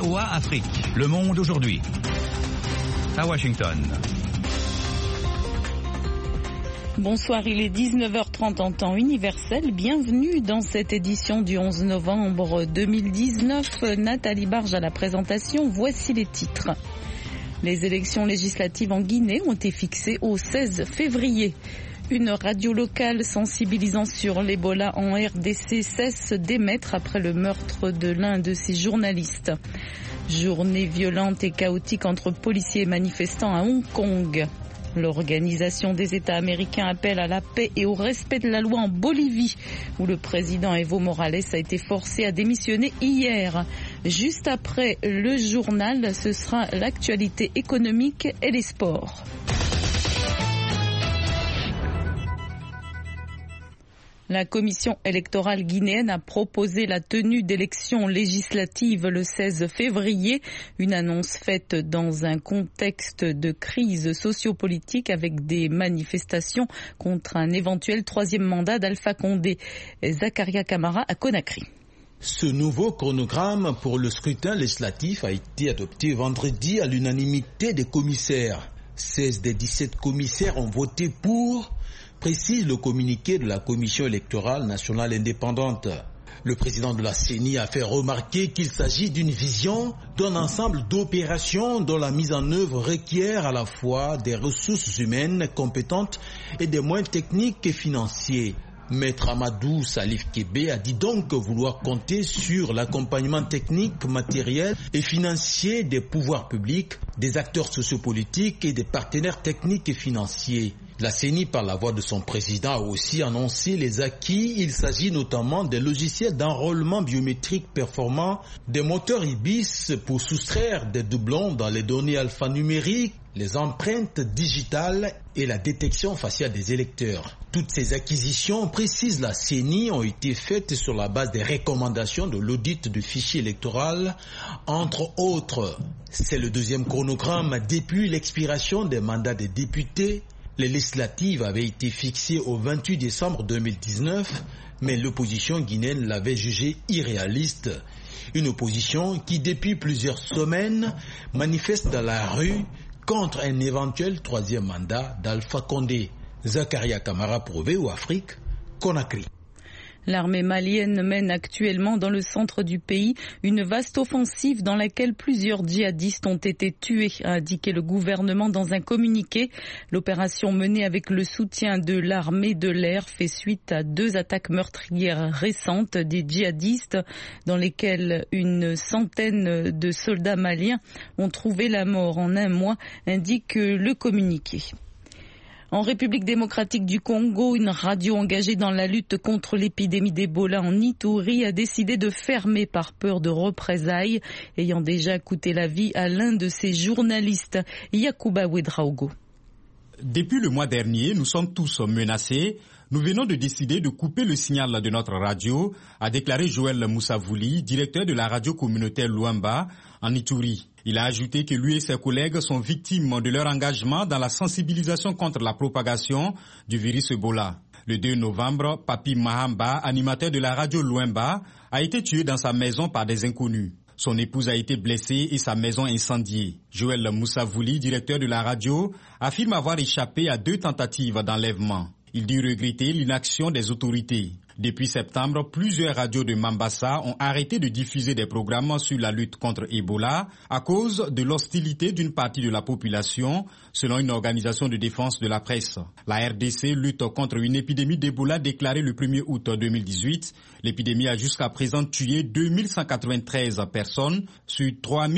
VOA Afrique. Le monde aujourd'hui. À Washington. Bonsoir, il est 19h30 en temps universel. Bienvenue dans cette édition du 11 novembre 2019. Nathalie Barge à la présentation. Voici les titres. Les élections législatives en Guinée ont été fixées au 16 février. Une radio locale sensibilisant sur l'Ebola en RDC cesse d'émettre après le meurtre de l'un de ses journalistes. Journée violente et chaotique entre policiers et manifestants à Hong Kong. L'Organisation des États américains appelle à la paix et au respect de la loi en Bolivie, où le président Evo Morales a été forcé à démissionner hier. Juste après le journal, ce sera l'actualité économique et les sports. La commission électorale guinéenne a proposé la tenue d'élections législatives le 16 février, une annonce faite dans un contexte de crise sociopolitique avec des manifestations contre un éventuel troisième mandat d'Alpha Condé. Zakaria Camara à Conakry. Ce nouveau chronogramme pour le scrutin législatif a été adopté vendredi à l'unanimité des commissaires. 16 des 17 commissaires ont voté pour, précise le communiqué de la Commission électorale nationale indépendante. Le président de la CENI a fait remarquer qu'il s'agit d'une vision d'un ensemble d'opérations dont la mise en œuvre requiert à la fois des ressources humaines compétentes et des moyens techniques et financiers. Maître Amadou Salif Kébé a dit donc vouloir compter sur l'accompagnement technique, matériel et financier des pouvoirs publics, des acteurs sociopolitiques et des partenaires techniques et financiers. La CENI, par la voix de son président, a aussi annoncé les acquis. Il s'agit notamment des logiciels d'enrôlement biométrique performants, des moteurs IBIS pour soustraire des doublons dans les données alphanumériques, les empreintes digitales et la détection faciale des électeurs. Toutes ces acquisitions, précise la CENI, ont été faites sur la base des recommandations de l'audit du fichier électoral, entre autres. C'est le deuxième chronogramme depuis l'expiration des mandats des députés. Les législatives avaient été fixées au 28 décembre 2019, mais l'opposition guinéenne l'avait jugée irréaliste. Une opposition qui, depuis plusieurs semaines, manifeste dans la rue contre un éventuel troisième mandat d'Alpha Condé. Zakaria Camara pour VOA Afrique, Conakry. L'armée malienne mène actuellement dans le centre du pays une vaste offensive dans laquelle plusieurs djihadistes ont été tués, a indiqué le gouvernement dans un communiqué. L'opération menée avec le soutien de l'armée de l'air fait suite à 2 attaques meurtrières récentes des djihadistes dans lesquelles une centaine de soldats maliens ont trouvé la mort en un mois, indique le communiqué. En République démocratique du Congo, une radio engagée dans la lutte contre l'épidémie d'Ebola en Ituri a décidé de fermer par peur de représailles, ayant déjà coûté la vie à l'un de ses journalistes, Yacouba Ouedraogo. Depuis le mois dernier, nous sommes tous menacés. Nous venons de décider de couper le signal de notre radio, a déclaré Joël Moussavouli, directeur de la radio communautaire Luamba en Ituri. Il a ajouté que lui et ses collègues sont victimes de leur engagement dans la sensibilisation contre la propagation du virus Ebola. Le 2 novembre, Papi Mahamba, animateur de la radio Luamba, a été tué dans sa maison par des inconnus. Son épouse a été blessée et sa maison incendiée. Joël Moussavouli, directeur de la radio, affirme avoir échappé à 2 tentatives d'enlèvement. Il dit regretter l'inaction des autorités. Depuis septembre, plusieurs radios de Mambasa ont arrêté de diffuser des programmes sur la lutte contre Ebola à cause de l'hostilité d'une partie de la population, selon une organisation de défense de la presse. La RDC lutte contre une épidémie d'Ebola déclarée le 1er août 2018. L'épidémie a jusqu'à présent tué 2193 personnes sur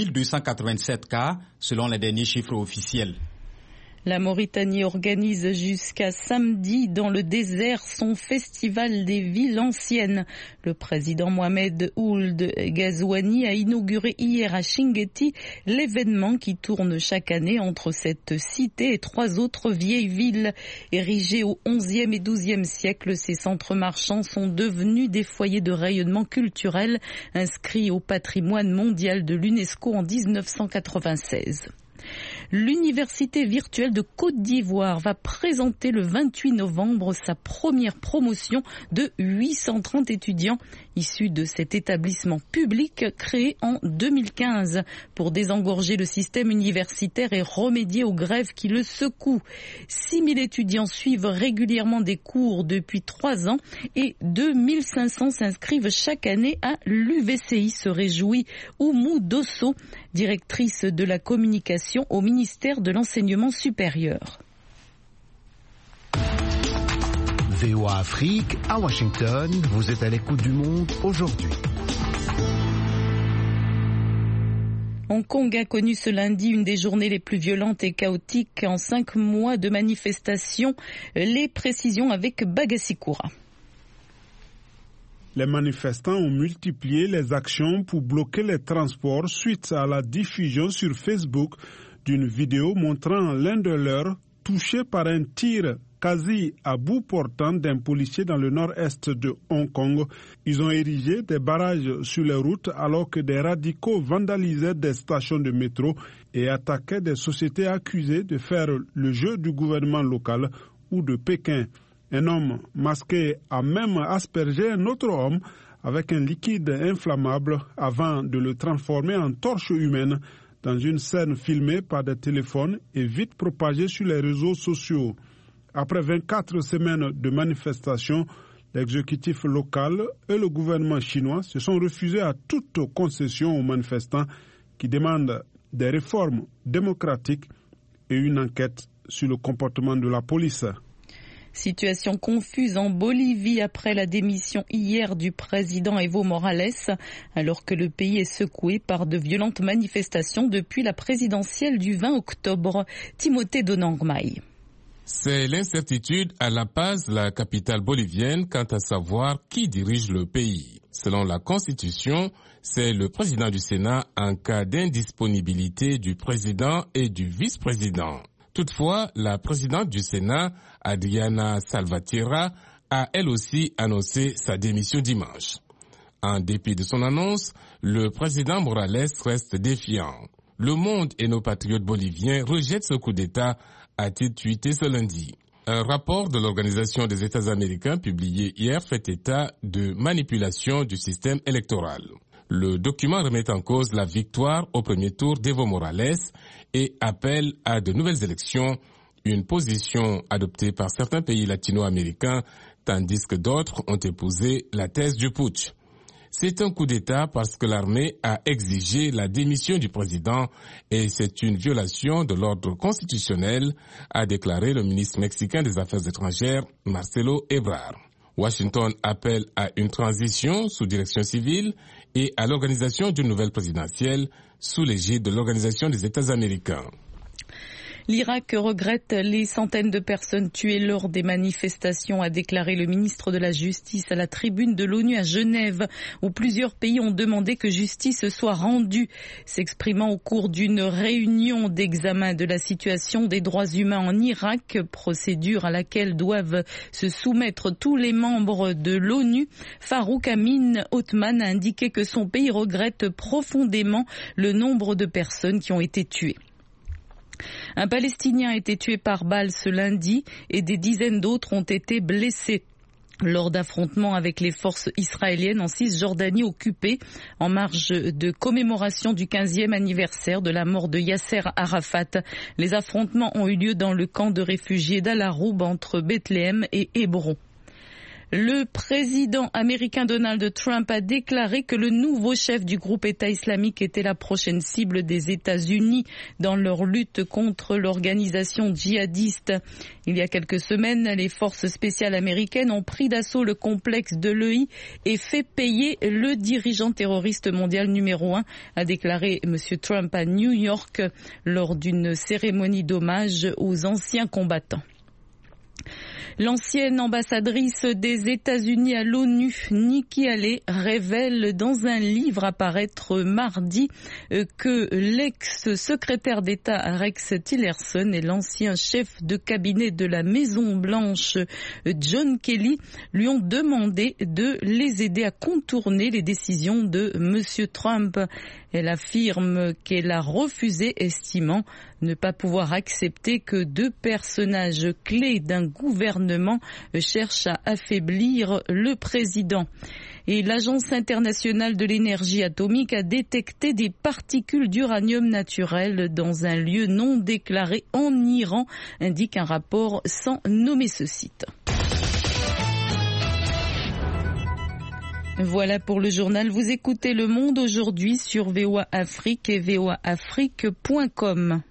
3287 cas, selon les derniers chiffres officiels. La Mauritanie organise jusqu'à samedi dans le désert son festival des villes anciennes. Le président Mohamed Ould Ghazouani a inauguré hier à Chinguetti l'événement qui tourne chaque année entre cette cité et 3 autres vieilles villes. Érigées au XIe et XIIe siècle, ces centres marchands sont devenus des foyers de rayonnement culturel inscrits au patrimoine mondial de l'UNESCO en 1996. L'Université virtuelle de Côte d'Ivoire va présenter le 28 novembre sa première promotion de 830 étudiants issus de cet établissement public créé en 2015 pour désengorger le système universitaire et remédier aux grèves qui le secouent. 6000 étudiants suivent régulièrement des cours depuis 3 ans et 2500 s'inscrivent chaque année à l'UVCI, se réjouit Oumou Dosso, directrice de la communication au ministère de l'Enseignement supérieur. VOA Afrique, à Washington, vous êtes à l'écoute du monde aujourd'hui. Hong Kong a connu ce lundi une des journées les plus violentes et chaotiques en 5 mois de manifestations. Les précisions avec Bagasikoura. Les manifestants ont multiplié les actions pour bloquer les transports suite à la diffusion sur Facebook d'une vidéo montrant l'un de leurs touché par un tir quasi à bout portant d'un policier dans le nord-est de Hong Kong. Ils ont érigé des barrages sur les routes alors que des radicaux vandalisaient des stations de métro et attaquaient des sociétés accusées de faire le jeu du gouvernement local ou de Pékin. Un homme masqué a même aspergé un autre homme avec un liquide inflammable avant de le transformer en torche humaine dans une scène filmée par des téléphones et vite propagée sur les réseaux sociaux. Après 24 semaines de manifestations, l'exécutif local et le gouvernement chinois se sont refusés à toute concession aux manifestants qui demandent des réformes démocratiques et une enquête sur le comportement de la police. Situation confuse en Bolivie après la démission hier du président Evo Morales, alors que le pays est secoué par de violentes manifestations depuis la présidentielle du 20 octobre. Timothée Donangmai. C'est l'incertitude à La Paz, la capitale bolivienne, quant à savoir qui dirige le pays. Selon la Constitution, c'est le président du Sénat en cas d'indisponibilité du président et du vice-président. Toutefois, la présidente du Sénat, Adriana Salvatierra, a elle aussi annoncé sa démission dimanche. En dépit de son annonce, le président Morales reste défiant. Le monde et nos patriotes boliviens rejettent ce coup d'État, a-t-il tweeté ce lundi. Un rapport de l'Organisation des États américains publié hier fait état de manipulation du système électoral. Le document remet en cause la victoire au premier tour d'Evo Morales et appelle à de nouvelles élections, une position adoptée par certains pays latino-américains, tandis que d'autres ont épousé la thèse du putsch. C'est un coup d'État parce que l'armée a exigé la démission du président et c'est une violation de l'ordre constitutionnel, a déclaré le ministre mexicain des Affaires étrangères, Marcelo Ebrard. Washington appelle à une transition sous direction civile et à l'organisation d'une nouvelle présidentielle sous l'égide de l'Organisation des États américains. L'Irak regrette les centaines de personnes tuées lors des manifestations, a déclaré le ministre de la Justice à la tribune de l'ONU à Genève, où plusieurs pays ont demandé que justice soit rendue. S'exprimant au cours d'une réunion d'examen de la situation des droits humains en Irak, procédure à laquelle doivent se soumettre tous les membres de l'ONU, Farouk Amin Othman a indiqué que son pays regrette profondément le nombre de personnes qui ont été tuées. Un Palestinien a été tué par balle ce lundi et des dizaines d'autres ont été blessés lors d'affrontements avec les forces israéliennes en Cisjordanie occupée en marge de commémoration du 15e anniversaire de la mort de Yasser Arafat. Les affrontements ont eu lieu dans le camp de réfugiés d'Al-Aroub entre Bethléem et Hébron. Le président américain Donald Trump a déclaré que le nouveau chef du groupe État islamique était la prochaine cible des États-Unis dans leur lutte contre l'organisation djihadiste. Il y a quelques semaines, les forces spéciales américaines ont pris d'assaut le complexe de l'EI et fait payer le dirigeant terroriste mondial numéro 1, a déclaré M. Trump à New York lors d'une cérémonie d'hommage aux anciens combattants. L'ancienne ambassadrice des États-Unis à l'ONU, Nikki Haley, révèle dans un livre à paraître mardi que l'ex-secrétaire d'État Rex Tillerson et l'ancien chef de cabinet de la Maison-Blanche John Kelly lui ont demandé de les aider à contourner les décisions de M. Trump. Elle affirme qu'elle a refusé, estimant ne pas pouvoir accepter que deux personnages clés d'un gouvernement cherchent à affaiblir le président. Et l'Agence internationale de l'énergie atomique a détecté des particules d'uranium naturel dans un lieu non déclaré en Iran, indique un rapport sans nommer ce site. Voilà pour le journal. Vous écoutez Le Monde aujourd'hui sur VOA Afrique et voaafrique.com.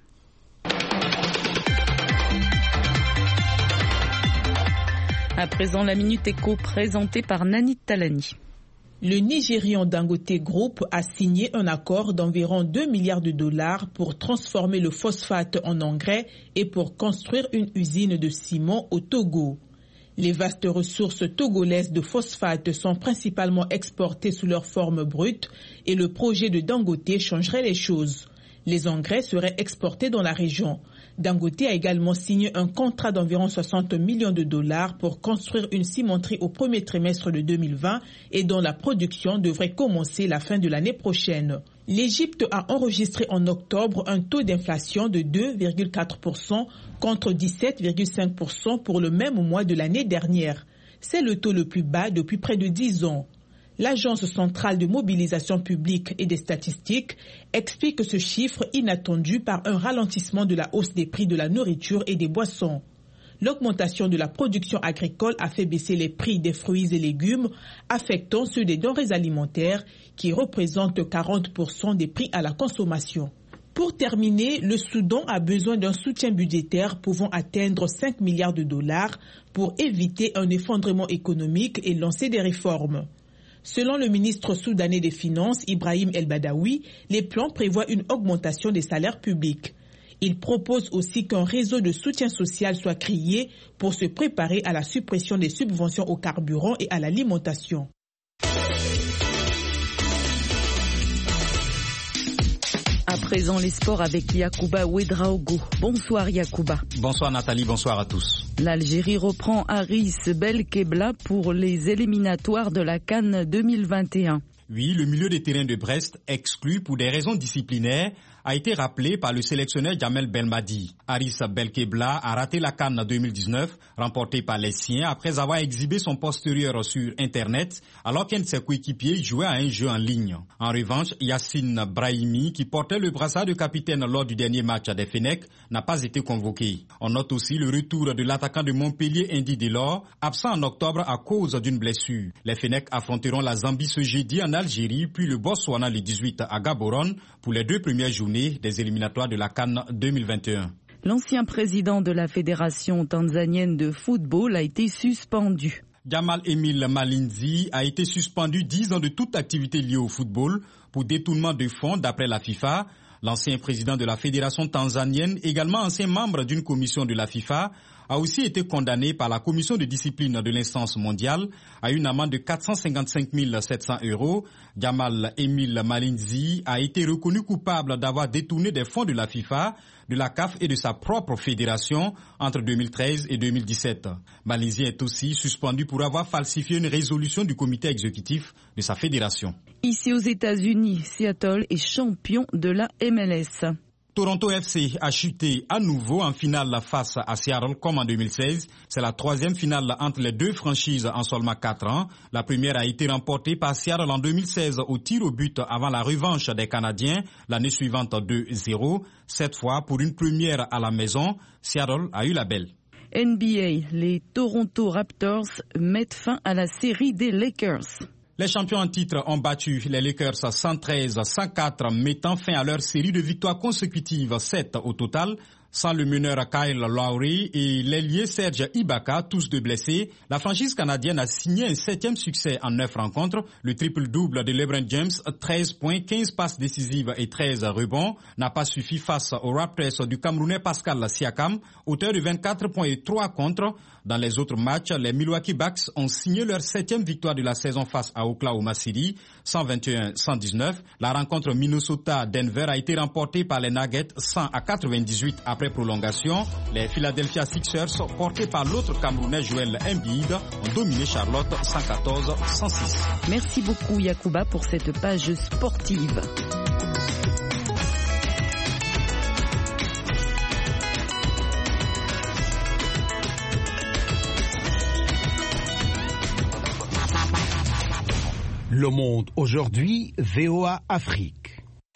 À présent, la Minute Éco présentée par Nani Talani. Le Nigérian Dangote Group a signé un accord d'environ 2 milliards de dollars pour transformer le phosphate en engrais et pour construire une usine de ciment au Togo. Les vastes ressources togolaises de phosphate sont principalement exportées sous leur forme brute et le projet de Dangote changerait les choses. Les engrais seraient exportés dans la région. Dangote a également signé un contrat d'environ 60 millions de dollars pour construire une cimenterie au premier trimestre de 2020 et dont la production devrait commencer la fin de l'année prochaine. L'Égypte a enregistré en octobre un taux d'inflation de 2,4% contre 17,5% pour le même mois de l'année dernière. C'est le taux le plus bas depuis près de 10 ans. L'Agence centrale de mobilisation publique et des statistiques explique ce chiffre inattendu par un ralentissement de la hausse des prix de la nourriture et des boissons. L'augmentation de la production agricole a fait baisser les prix des fruits et légumes, affectant ceux des denrées alimentaires qui représentent 40% des prix à la consommation. Pour terminer, le Soudan a besoin d'un soutien budgétaire pouvant atteindre 5 milliards de dollars pour éviter un effondrement économique et lancer des réformes. Selon le ministre soudanais des Finances, Ibrahim El-Badawi, les plans prévoient une augmentation des salaires publics. Il propose aussi qu'un réseau de soutien social soit créé pour se préparer à la suppression des subventions au carburant et à l'alimentation. À présent, les sports avec Yacouba Ouedraogo. Bonsoir Yacouba. Bonsoir Nathalie, bonsoir à tous. L'Algérie reprend Haris Belkebla pour les éliminatoires de la CAN 2021. Oui, le milieu de terrain de Brest, exclu pour des raisons disciplinaires, a été rappelé par le sélectionneur Jamel Belmadi. Haris Belkebla a raté la CAN 2019, remportée par les siens après avoir exhibé son postérieur sur Internet, alors qu'un de ses coéquipiers jouait à un jeu en ligne. En revanche, Yassine Brahimi, qui portait le brassard de capitaine lors du dernier match des Fenech, n'a pas été convoqué. On note aussi le retour de l'attaquant de Montpellier, Indy Delors, absent en octobre à cause d'une blessure. Les Fenech affronteront la Zambie ce jeudi en Algérie, puis le Botswana le 18 à Gaborone pour les 2 premières journées des éliminatoires de la CAN 2021. L'ancien président de la Fédération tanzanienne de football a été suspendu. Jamal Emile Malinzi a été suspendu 10 ans de toute activité liée au football pour détournement de fonds d'après la FIFA. L'ancien président de la Fédération tanzanienne, également ancien membre d'une commission de la FIFA, a aussi été condamné par la commission de discipline de l'instance mondiale à une amende de 455 700 €. Jamal Emile Malinzi a été reconnu coupable d'avoir détourné des fonds de la FIFA, de la CAF et de sa propre fédération entre 2013 et 2017. Malinzi est aussi suspendu pour avoir falsifié une résolution du comité exécutif de sa fédération. Ici aux États-Unis, Seattle est champion de la MLS. Toronto FC a chuté à nouveau en finale face à Seattle comme en 2016. C'est la 3e finale entre les deux franchises en seulement 4 ans. La première a été remportée par Seattle en 2016 au tir au but avant la revanche des Canadiens l'année suivante 2-0. Cette fois, pour une première à la maison, Seattle a eu la belle. NBA, les Toronto Raptors mettent fin à la série des Lakers. Les champions en titre ont battu les Lakers 113-104, mettant fin à leur série de victoires consécutives, 7 au total. Sans le meneur Kyle Lowry et l'ailier Serge Ibaka, tous deux blessés, la franchise canadienne a signé un 7e succès en 9 rencontres. Le triple-double de LeBron James, 13 points, 15 passes décisives et 13 rebonds, n'a pas suffi face aux Raptors du Camerounais Pascal Siakam, auteur de 24 points et 3 contre. Dans les autres matchs, les Milwaukee Bucks ont signé leur 7e victoire de la saison face à Oklahoma City, 121-119. La rencontre Minnesota-Denver a été remportée par les Nuggets 100-98 après prolongation. Les Philadelphia Sixers, portés par l'autre Camerounais Joel Embiid, ont dominé Charlotte 114-106. Merci beaucoup Yacouba pour cette page sportive. Le Monde aujourd'hui, VOA Afrique.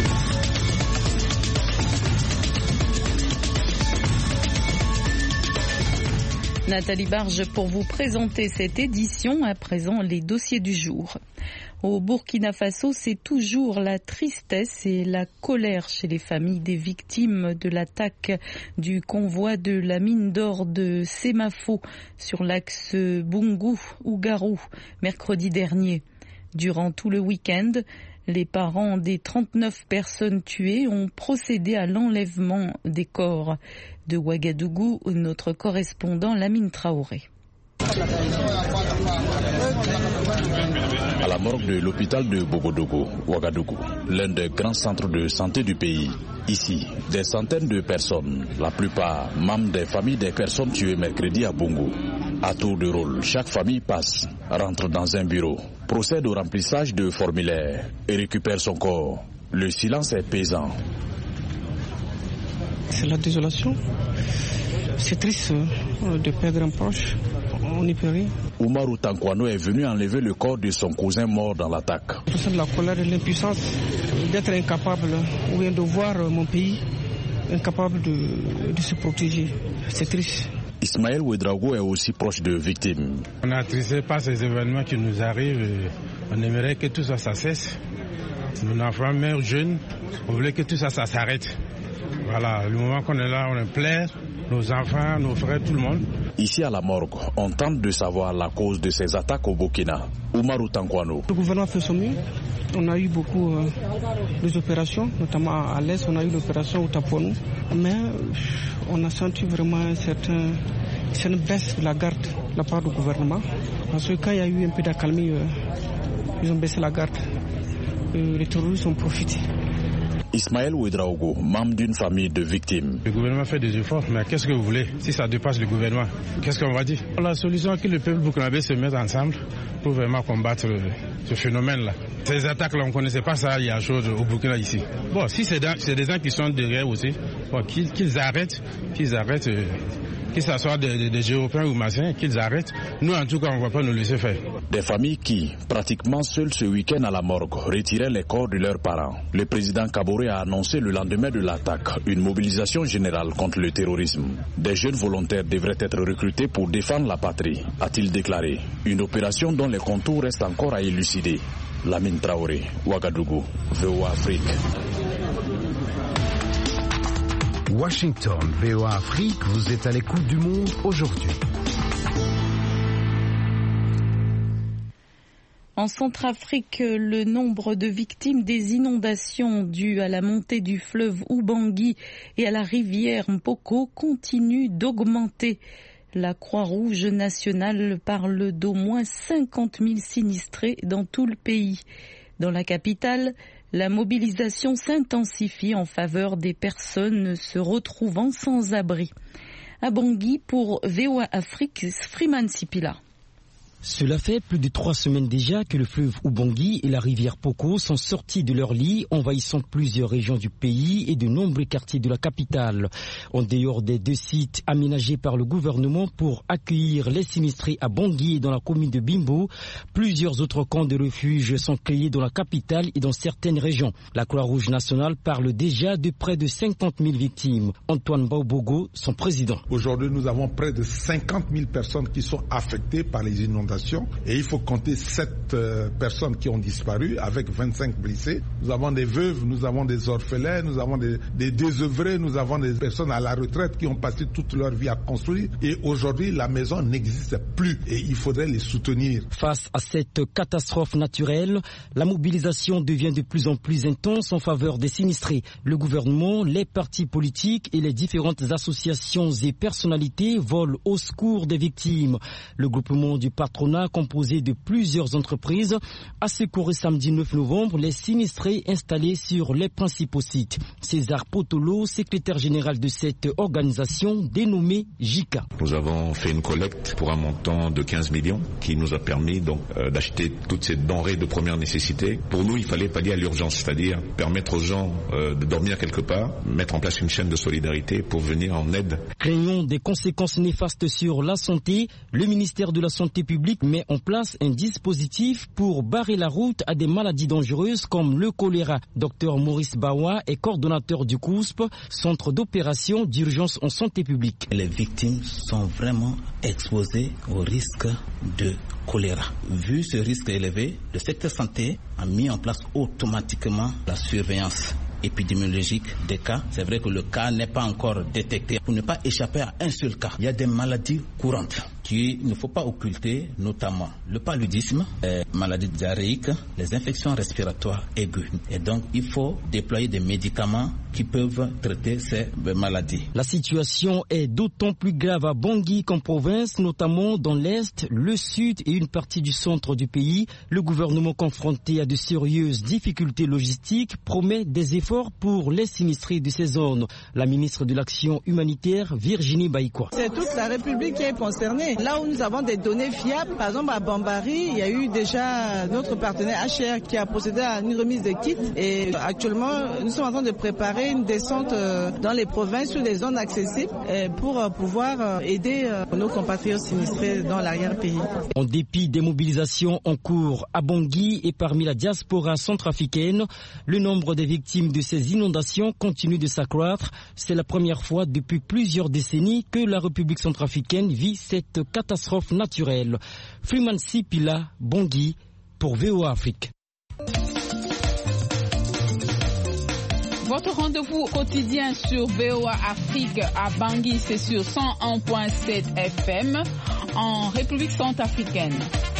Nathalie Barge pour vous présenter cette édition. À présent, les dossiers du jour. Au Burkina Faso, c'est toujours la tristesse et la colère chez les familles des victimes de l'attaque du convoi de la mine d'or de Semafo sur l'axe Boungou-Ougarou mercredi dernier. Durant tout le week-end, les parents des 39 personnes tuées ont procédé à l'enlèvement des corps. De Ouagadougou, notre correspondant Lamine Traoré. À la morgue de l'hôpital de Bogodogo, Ouagadougou, l'un des grands centres de santé du pays. Ici, des centaines de personnes, la plupart membres des familles des personnes tuées mercredi à Bongo. À tour de rôle, chaque famille passe, rentre dans un bureau, procède au remplissage de formulaires et récupère son corps. Le silence est pesant. C'est la désolation. C'est triste de perdre un proche. On n'y peut rien. Oumarou Tankwano est venu enlever le corps de son cousin mort dans l'attaque. Je ressens de la colère et de l'impuissance d'être incapable ou bien de voir mon pays incapable de se protéger. C'est triste. Ismaël Ouedraogo est aussi proche de victimes. On est attristé par ces événements qui nous arrivent. On aimerait que tout ça cesse. Nos enfants meurent jeunes. On voulait que tout ça s'arrête. Voilà, le moment qu'on est là, on pleure. Nos enfants, nos frères, tout le monde. Ici à la morgue, on tente de savoir la cause de ces attaques au Burkina. Oumarou Tankwano. Le gouvernement fait son mieux. On a eu beaucoup d'opérations, notamment à l'Est, on a eu l'opération au Taponou. Mais on a senti vraiment une baisse de la garde de la part du gouvernement. Parce que quand il y a eu un peu d'accalmie, ils ont baissé la garde. Les terroristes ont profité. Ismaël Ouedraogo, membre d'une famille de victimes. Le gouvernement fait des efforts, mais qu'est-ce que vous voulez si ça dépasse le gouvernement? Qu'est-ce qu'on va dire? La solution est que le peuple burkinabé se mette ensemble pour vraiment combattre ce phénomène-là. Ces attaques-là, on ne connaissait pas ça il y a chose au Burkina ici. Bon, si c'est des gens qui sont derrière aussi, bon, qu'ils arrêtent, que ce soit des Européens ou Massiens, qu'ils arrêtent. Nous, en tout cas, on ne va pas nous laisser faire. Des familles qui, pratiquement seules ce week-end à la morgue, retiraient les corps de leurs parents. Le président Kaboré a annoncé le lendemain de l'attaque une mobilisation générale contre le terrorisme. Des jeunes volontaires devraient être recrutés pour défendre la patrie, a-t-il déclaré. Une opération dont les contours restent encore à élucider. Lamine Traoré, Ouagadougou, VOA Afrique. Washington, VOA Afrique, vous êtes à l'écoute du monde aujourd'hui. En Centrafrique, le nombre de victimes des inondations dues à la montée du fleuve Ubangi et à la rivière Mpoko continue d'augmenter. La Croix-Rouge nationale parle d'au moins 50 000 sinistrés dans tout le pays. Dans la capitale, la mobilisation s'intensifie en faveur des personnes se retrouvant sans abri. À Bangui, pour VOA Afrique, Freeman Sipila. Cela fait plus de 3 semaines déjà que le fleuve Ubangi et la rivière Poko sont sortis de leur lit, envahissant plusieurs régions du pays et de nombreux quartiers de la capitale. En dehors des 2 sites aménagés par le gouvernement pour accueillir les sinistrés à Bangui et dans la commune de Bimbo, plusieurs autres camps de refuge sont créés dans la capitale et dans certaines régions. La Croix-Rouge nationale parle déjà de près de 50 000 victimes. Antoine Baobogo, son président. Aujourd'hui, nous avons près de 50 000 personnes qui sont affectées par les inondations représentation et il faut compter 7 personnes qui ont disparu avec 25 blessés. Nous avons des veuves, nous avons des orphelins, nous avons des désœuvrés, nous avons des personnes à la retraite qui ont passé toute leur vie à construire et aujourd'hui la maison n'existe plus et il faudrait les soutenir. Face à cette catastrophe naturelle, la mobilisation devient de plus en plus intense en faveur des sinistrés. Le gouvernement, les partis politiques et les différentes associations et personnalités volent au secours des victimes. Le groupement du patronat, composé de plusieurs entreprises, a secouru samedi 9 novembre les sinistrés installés sur les principaux sites. César Potolo, secrétaire général de cette organisation dénommée JICA. Nous avons fait une collecte pour un montant de 15 millions qui nous a permis donc d'acheter toutes ces denrées de première nécessité. Pour nous, il fallait pallier à l'urgence, c'est-à-dire permettre aux gens de dormir quelque part, mettre en place une chaîne de solidarité pour venir en aide. Craignant des conséquences néfastes sur la santé, le ministère de la Santé publique met en place un dispositif pour barrer la route à des maladies dangereuses comme le choléra. Dr Maurice Bawa est coordonnateur du COUSP, Centre d'opération d'urgence en santé publique. Les victimes sont vraiment exposées au risque de choléra. Vu ce risque élevé, le secteur santé a mis en place automatiquement la surveillance épidémiologique des cas. C'est vrai que le cas n'est pas encore détecté. Pour ne pas échapper à un seul cas, il y a des maladies courantes qu'il ne faut pas occulter, notamment le paludisme, les maladies diarrhéiques, les infections respiratoires aiguës. Et donc, il faut déployer des médicaments qui peuvent traiter ces maladies. La situation est d'autant plus grave à Bangui qu'en province, notamment dans l'Est, le Sud et une partie du centre du pays. Le gouvernement confronté à de sérieuses difficultés logistiques promet des efforts pour les sinistrés de ces zones. La ministre de l'Action humanitaire, Virginie Baïkwa. C'est toute la République qui est concernée. Là où nous avons des données fiables, par exemple à Bambari, il y a eu déjà notre partenaire HR qui a procédé à une remise de kits et actuellement nous sommes en train de préparer une descente dans les provinces sur des zones accessibles pour pouvoir aider nos compatriotes sinistrés dans l'arrière-pays. En dépit des mobilisations en cours à Bangui et parmi la diaspora centrafricaine, le nombre des victimes de ces inondations continue de s'accroître. C'est la première fois depuis plusieurs décennies que la République centrafricaine vit cette catastrophe naturelle. Freeman Sipila, Bangui, pour VOA Afrique. Votre rendez-vous quotidien sur VOA Afrique à Bangui, c'est sur 101.7 FM en République centrafricaine.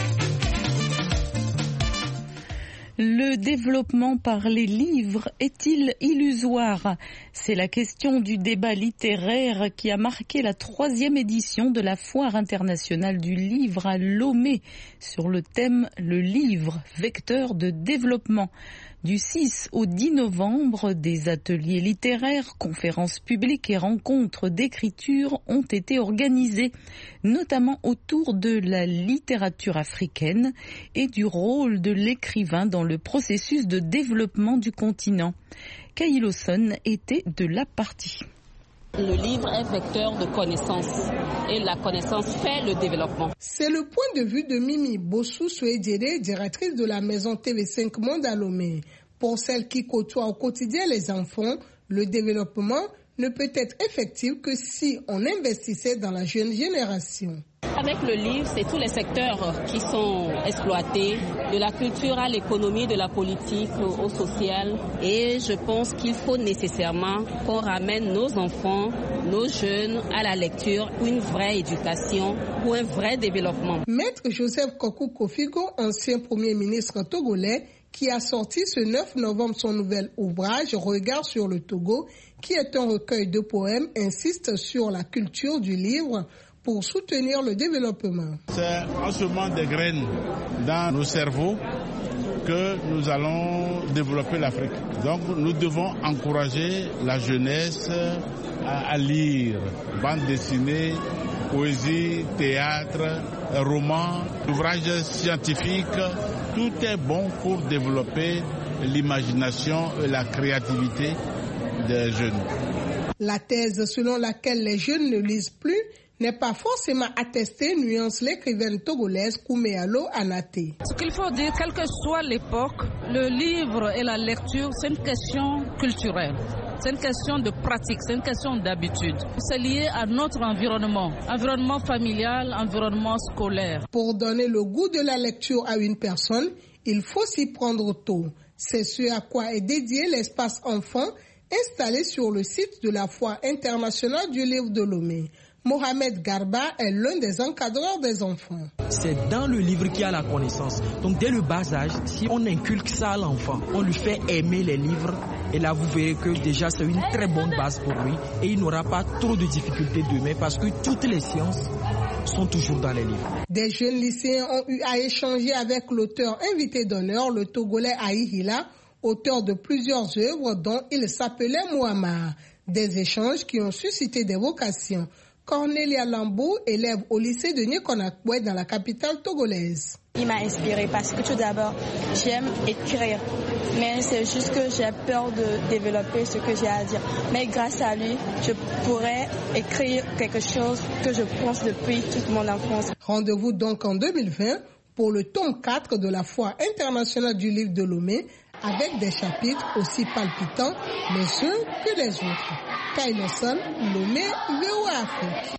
Le développement par les livres est-il illusoire? C'est la question du débat littéraire qui a marqué la 3e édition de la Foire internationale du livre à Lomé sur le thème « Le livre, vecteur de développement ». Du 6 au 10 novembre, des ateliers littéraires, conférences publiques et rencontres d'écriture ont été organisés, notamment autour de la littérature africaine et du rôle de l'écrivain dans le processus de développement du continent. Kay Lawson était de la partie. Le livre est vecteur de connaissance et la connaissance fait le développement. C'est le point de vue de Mimi Bossou-Souedjere, directrice de la maison TV5 Monde à Lomé. Pour celle qui côtoie au quotidien les enfants, le développement ne peut être effectif que si on investissait dans la jeune génération. Avec le livre, c'est tous les secteurs qui sont exploités, de la culture à l'économie, de la politique au social. Et je pense qu'il faut nécessairement qu'on ramène nos enfants, nos jeunes à la lecture pour une vraie éducation, pour un vrai développement. Maître Joseph Kokou Kofigo, ancien premier ministre togolais, qui a sorti ce 9 novembre son nouvel ouvrage « Regard sur le Togo », qui est un recueil de poèmes, insiste sur la culture du livre pour soutenir le développement. C'est en semant des graines dans nos cerveaux que nous allons développer l'Afrique. Donc nous devons encourager la jeunesse à lire, bande dessinée, poésie, théâtre, romans, ouvrages scientifiques. Tout est bon pour développer l'imagination et la créativité des jeunes. La thèse selon laquelle les jeunes ne lisent plus n'est pas forcément attestée, nuance l'écrivaine togolaise Kouméalo Anaté. Ce qu'il faut dire, quelle que soit l'époque, le livre et la lecture, c'est une question culturelle. C'est une question de pratique, c'est une question d'habitude. C'est lié à notre environnement familial, environnement scolaire. Pour donner le goût de la lecture à une personne, il faut s'y prendre tôt. C'est ce à quoi est dédié l'espace enfant installé sur le site de la Foire internationale du livre de Lomé. Mohamed Garba est l'un des encadreurs des enfants. C'est dans le livre qu'il y a la connaissance. Donc dès le bas âge, si on inculque ça à l'enfant, on lui fait aimer les livres, et là vous verrez que déjà c'est une très bonne base pour lui et il n'aura pas trop de difficultés demain parce que toutes les sciences sont toujours dans les livres. Des jeunes lycéens ont eu à échanger avec l'auteur invité d'honneur, le Togolais Aïhila, auteur de plusieurs œuvres dont il s'appelait Mouammar. Des échanges qui ont suscité des vocations. Cornelia Lambeau, élève au lycée de Nikonakwe dans la capitale togolaise. Il m'a inspiré parce que tout d'abord, j'aime écrire. Mais c'est juste que j'ai peur de développer ce que j'ai à dire. Mais grâce à lui, je pourrais écrire quelque chose que je pense depuis toute mon enfance. Rendez-vous donc en 2020 pour le tome 4 de la Foire internationale du livre de Lomé, avec des chapitres aussi palpitants les uns que les autres. Kailoson, Lomé, VOA Afrique.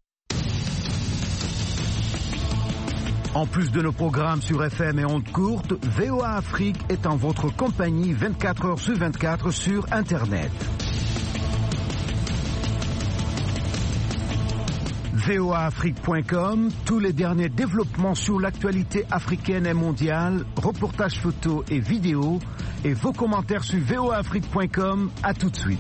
En plus de nos programmes sur FM et ondes courtes, VOA Afrique est en votre compagnie 24 heures sur 24 sur Internet. voaafrique.com, tous les derniers développements sur l'actualité africaine et mondiale, reportages photos et vidéos, et vos commentaires sur voaafrique.com. À tout de suite.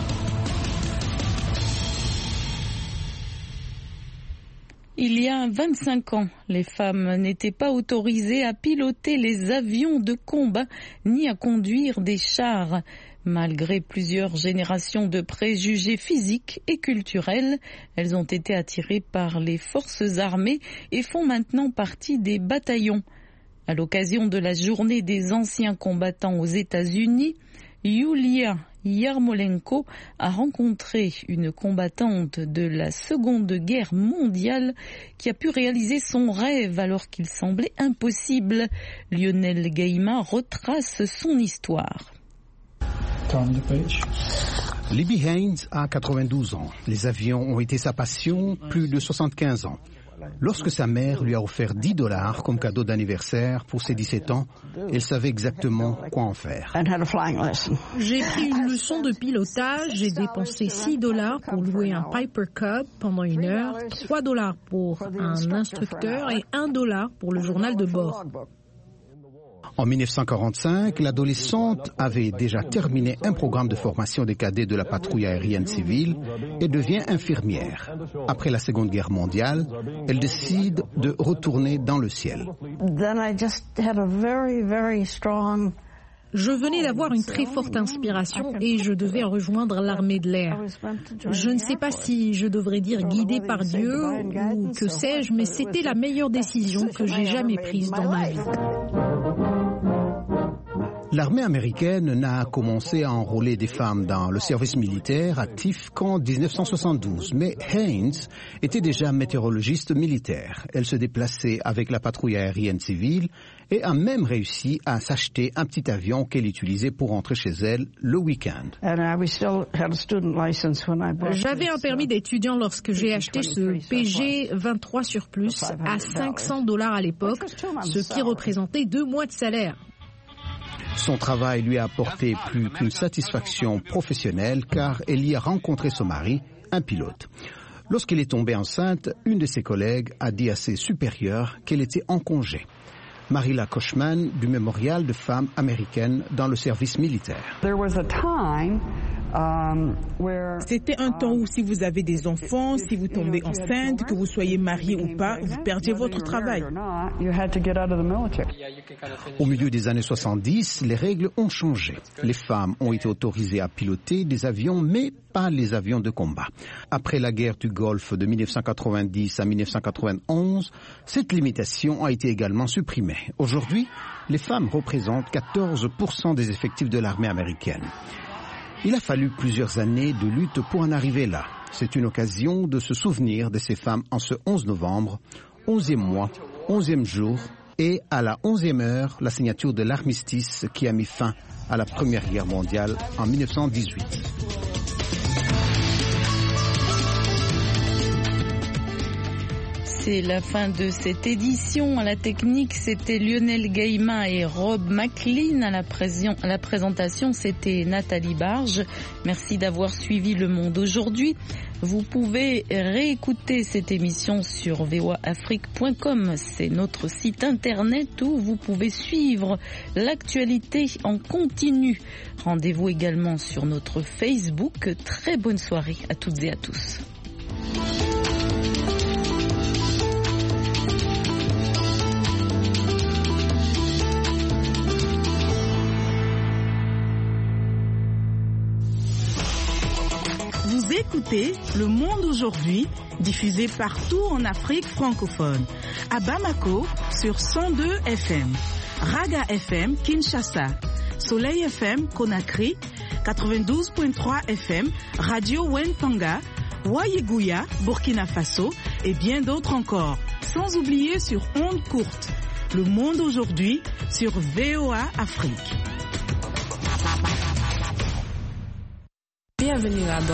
Il y a 25 ans, les femmes n'étaient pas autorisées à piloter les avions de combat ni à conduire des chars. Malgré plusieurs générations de préjugés physiques et culturels, elles ont été attirées par les forces armées et font maintenant partie des bataillons. À l'occasion de la journée des anciens combattants aux États-Unis, Yulia Yarmolenko a rencontré une combattante de la Seconde Guerre mondiale qui a pu réaliser son rêve alors qu'il semblait impossible. Lionel Gaïma retrace son histoire. Libby Haynes a 92 ans. Les avions ont été sa passion plus de 75 ans. Lorsque sa mère lui a offert $10 comme cadeau d'anniversaire pour ses 17 ans, elle savait exactement quoi en faire. J'ai pris une leçon de pilotage, j'ai dépensé $6 pour louer un Piper Cub pendant 1 heure, $3 pour un instructeur et $1 pour le journal de bord. En 1945, l'adolescente avait déjà terminé un programme de formation des cadets de la patrouille aérienne civile et devient infirmière. Après la Seconde Guerre mondiale, elle décide de retourner dans le ciel. Je venais d'avoir une très forte inspiration et je devais rejoindre l'armée de l'air. Je ne sais pas si je devrais dire guidée par Dieu ou que sais-je, mais c'était la meilleure décision que j'ai jamais prise dans ma vie. L'armée américaine n'a commencé à enrôler des femmes dans le service militaire actif qu'en 1972. Mais Haynes était déjà météorologiste militaire. Elle se déplaçait avec la patrouille aérienne civile et a même réussi à s'acheter un petit avion qu'elle utilisait pour rentrer chez elle le week-end. J'avais un permis d'étudiant lorsque j'ai acheté ce PG 23 Surplus à $500 à l'époque, ce qui représentait 2 mois de salaire. Son travail lui a apporté plus qu'une satisfaction professionnelle car elle y a rencontré son mari, un pilote. Lorsqu'elle est tombée enceinte, une de ses collègues a dit à ses supérieurs qu'elle était en congé. Marilla Kochman du Mémorial de femmes américaines dans le service militaire. C'était un temps où si vous avez des enfants, si vous tombez enceinte, que vous soyez marié ou pas, vous perdiez votre travail. Au milieu des années 70, les règles ont changé. Les femmes ont été autorisées à piloter des avions, mais pas les avions de combat. Après la guerre du Golfe de 1990 à 1991, cette limitation a été également supprimée. Aujourd'hui, les femmes représentent 14% des effectifs de l'armée américaine. Il a fallu plusieurs années de lutte pour en arriver là. C'est une occasion de se souvenir de ces femmes en ce 11 novembre, 11e mois, 11e jour, et à la 11e heure, la signature de l'armistice qui a mis fin à la Première Guerre mondiale en 1918. C'est la fin de cette édition. À la technique, c'était Lionel Gaïma et Rob McLean. À la présentation, c'était Nathalie Barge. Merci d'avoir suivi Le Monde aujourd'hui. Vous pouvez réécouter cette émission sur voaafrique.com. C'est notre site internet où vous pouvez suivre l'actualité en continu. Rendez-vous également sur notre Facebook. Très bonne soirée à toutes et à tous. Vous écoutez Le Monde aujourd'hui, diffusé partout en Afrique francophone. À Bamako, sur 102 FM. Raga FM, Kinshasa. Soleil FM, Conakry. 92.3 FM, Radio Wentanga. Wayeguya, Burkina Faso. Et bien d'autres encore. Sans oublier sur ondes courtes. Le Monde aujourd'hui, sur VOA Afrique. Bienvenue à